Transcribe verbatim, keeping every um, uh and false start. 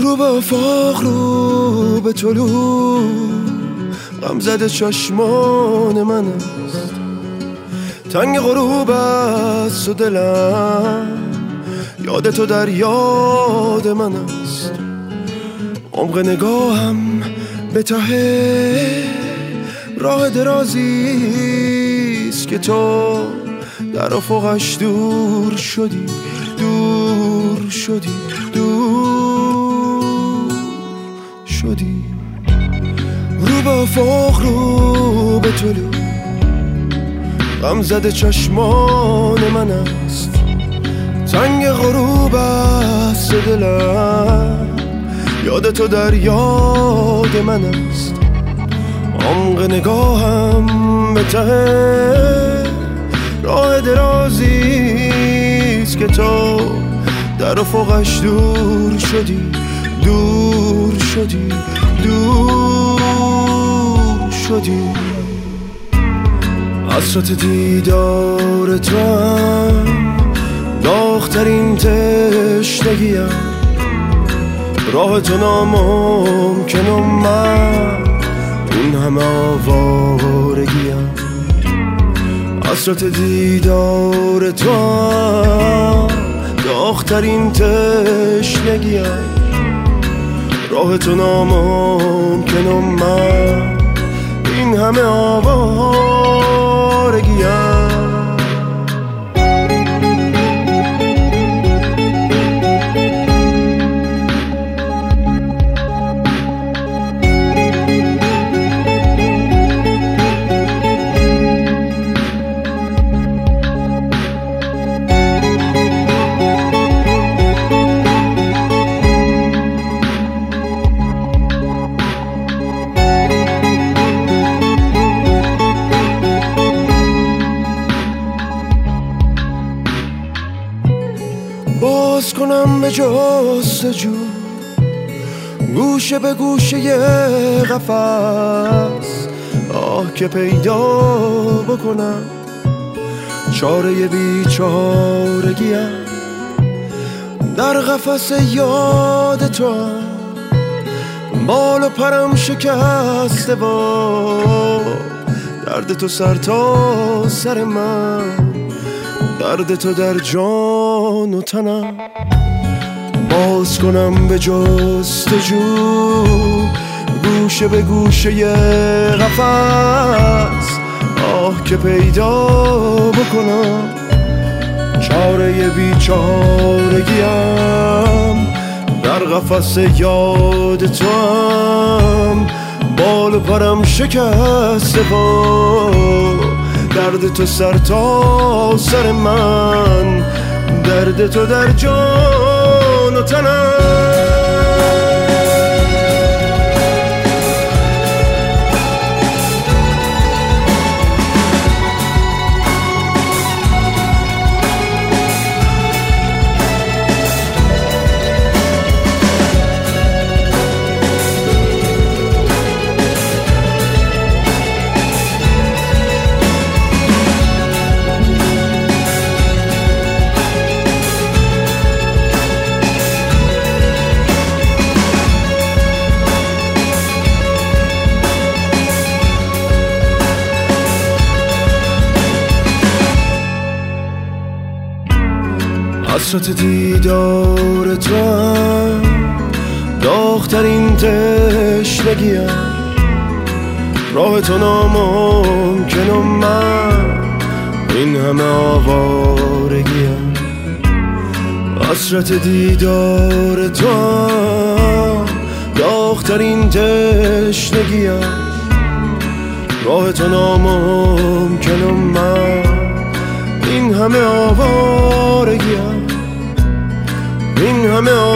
رو به افاق رو به طلوع غم زده چشمان من است، تنگ غروب است و دلم یاد تو در یاد من است. عمق نگاهم به ته راه درازیست که تو در افقش دور شدی، دور شدی، دور شدی. رو به افاق رو به طلوع غم زده چشمان من است، تنگ غروب است دلم یاد تو در یاد من است. عمق نگاهم به ته راه درازیست که تو در افقش دور شدی، دور شدی، دور شدی. حسرت دیدار تو هم داغ‌ترین تشنگیم، راه تو ناممکن و من این همه آوارگیم. حسرت دیدار تو هم داغ‌ترین تشنگیم، راه تو ناممکن و من این همه آوارگیم. باز کنم به جستجو گوشه به گوشه ی قفس، آه که پیدا بکنم چاره بیچارگیم. در قفس یاد تو بال و پرم شکسته با درد تو سر تا سر من، درد تو در جان و تنم. باز کنم به جستجو گوشه به گوشه ی قفس، آه که پیدا بکنم چاره بیچارگیم. در قفس یاد تو هم بال و پرم شکسته با درد تو سر تا سر من، درد تو در جان و تنم. حسرت دیدار تو هم داغ‌ترین تشنگیم، راه تو ناممکن و من این همه آوارگیم. حسرت دیدار تو هم داغ‌ترین تشنگیم، راه تو ناممکن و من این همه آوارگیم، این همه